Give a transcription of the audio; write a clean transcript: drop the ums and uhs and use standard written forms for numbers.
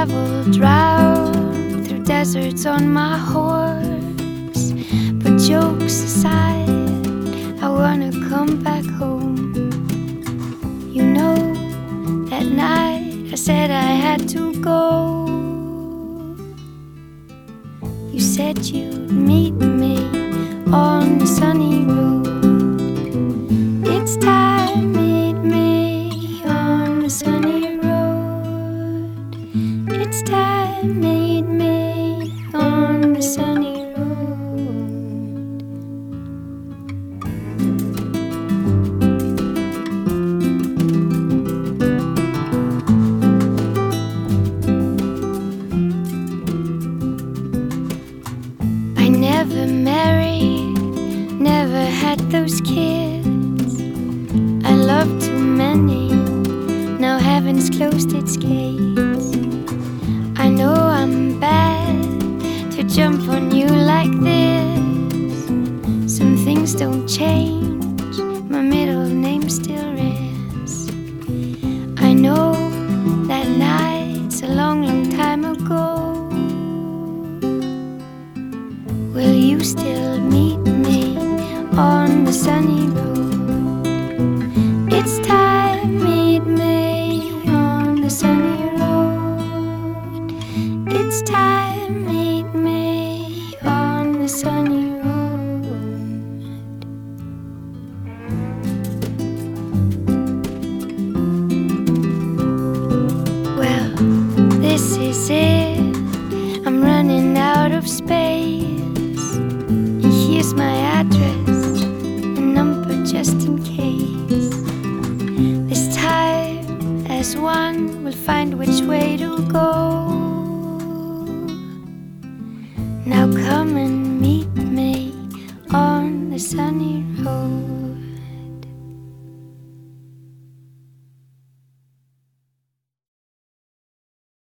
traveled round through deserts on my horse. But jokes aside, I wanna come back home. You know, that night I said I had to go. You said you'd meet me on the sunny road. It's time, meet me on the sunny road. It's time, meet me on the sunny road. I never married, never had those kids. I loved too many, now heaven's closed its gates. I know I'm bad to jump on you like this. Some things don't change, my middle name still is. I know that night's a long, long time ago. Will you still meet me on the sunny road? It's time, meet me on the sunny road. It's time, meet me on the sunny road. Well, this is it, I'm running out of space. Here's my address, a number just in case. This time, as one, we'll find which way to go.